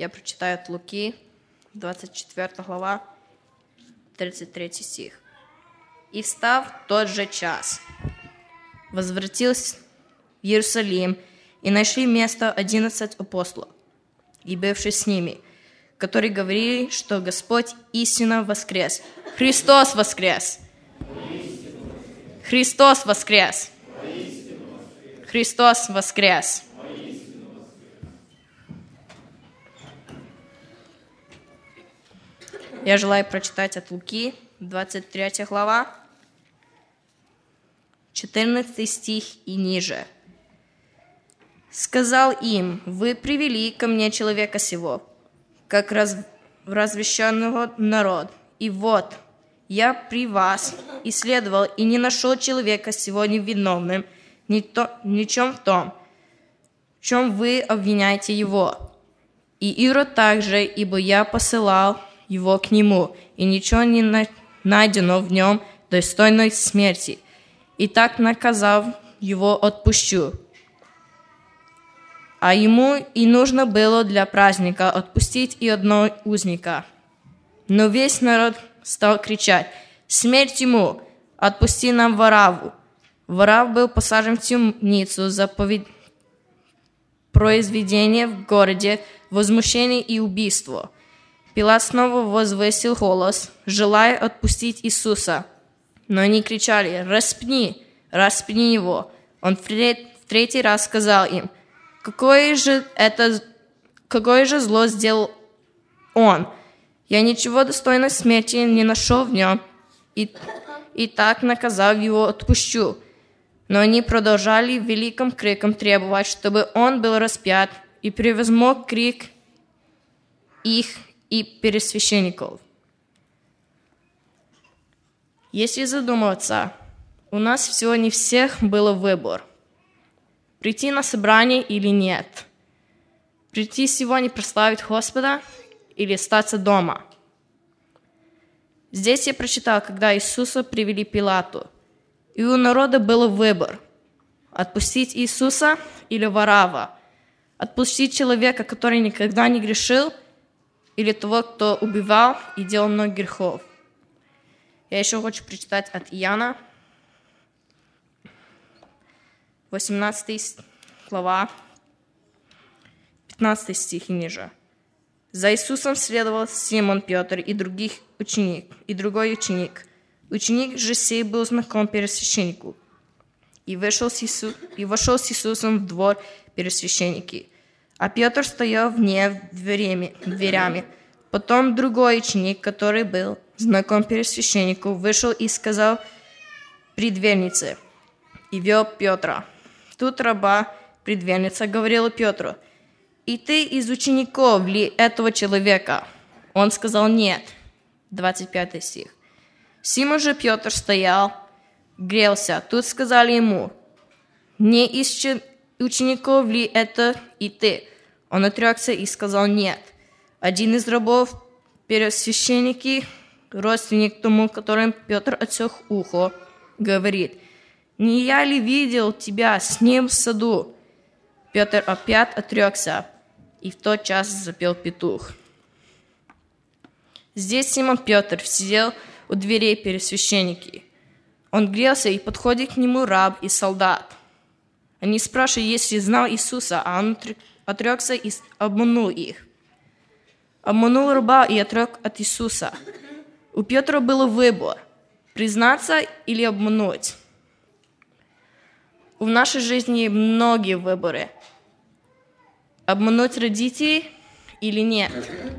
Я прочитаю от Луки, 24 глава, 33 стих. «И встав в тот же час, возвратился в Иерусалим, и нашли место 11 апостолов, и бывшие с ними, которые говорили, что Господь истинно воскрес. Христос воскрес! Христос воскрес! Христос воскрес!» Я желаю прочитать от Луки, 23 глава, 14 стих и ниже. «Сказал им: вы привели ко мне человека сего, как развращенного народ, и вот, я при вас исследовал и не нашел человека сего невиновным ни чем в том, в чем вы обвиняете его. И Ирод также, ибо я посылал его к нему, и ничего не найдено в нем достойной смерти. И так, наказав его, отпущу. А ему и нужно было для праздника отпустить и одного узника. Но весь народ стал кричать: смерть ему! Отпусти нам Варавву!» Варав был посажен в темницу за произведение в городе, возмущение и убийство. Пилат снова возвысил голос, желая отпустить Иисуса. Но они кричали: «Распни! Распни его!» Он в третий раз сказал им: Какое же зло сделал он? Я ничего достойного смерти не нашел в нем, и так, наказав его, отпущу. Но они продолжали великим криком требовать, чтобы он был распят, и превозмог крик их и первосвященников. Если задуматься, у нас сегодня всех был выбор: прийти на собрание или нет, прийти сегодня прославить Господа или остаться дома. Здесь я прочитал, когда Иисуса привели к Пилату, и у народа был выбор: отпустить Иисуса или Варава, отпустить человека, который никогда не грешил, или того, кто убивал и делал много грехов. Я еще хочу прочитать от Иоанна, 18 глава, 15 стих и ниже. «За Иисусом следовал Симон Петр и другой ученик. Ученик же сей был знаком первосвященнику, и вошел с Иисусом в двор первосвященники. А Петр стоял вне дверями. Потом другой ученик, который был знаком первосвященнику, вышел и сказал предвернице, и вел Петра. Тут раба предверница говорила Петру: «И ты из учеников ли этого человека?» Он сказал: «Нет». 25 стих. Симон же Петр стоял, грелся. Тут сказали ему: «Не из учеников ли это и ты?» Он отрекся и сказал: «Нет». Один из рабов, первосвященники, родственник тому, которым Петр отсек ухо, говорит: «Не я ли видел тебя с ним в саду?» Петр опять отрекся, и в тот час запел петух. Здесь Симон Петр сидел у дверей первосвященники. Он грелся, и подходит к нему раб и солдат. Они спрашивают, если знал Иисуса, а он отрекся и обманул их. Обманул раба и отрек от Иисуса. У Петра был выбор: признаться или обмануть. В нашей жизни многие выборы: обмануть родителей или нет,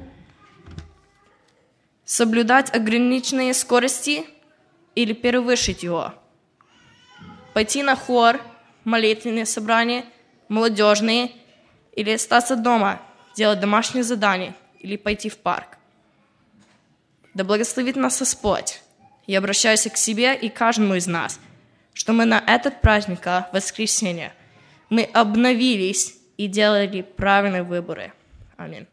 соблюдать ограниченные скорости или превысить его, пойти на хор, молитвенные собрания, молодежные, или остаться дома, делать домашние задания, или пойти в парк. Да благословит нас Господь. Я обращаюсь к себе и каждому из нас, что мы на этот праздник воскресения мы обновились и делали правильные выборы. Аминь.